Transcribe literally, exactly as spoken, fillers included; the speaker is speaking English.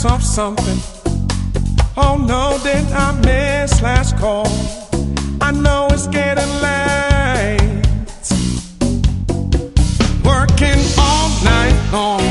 of something. Oh no, did I miss last call? I know it's getting late. Working all night long,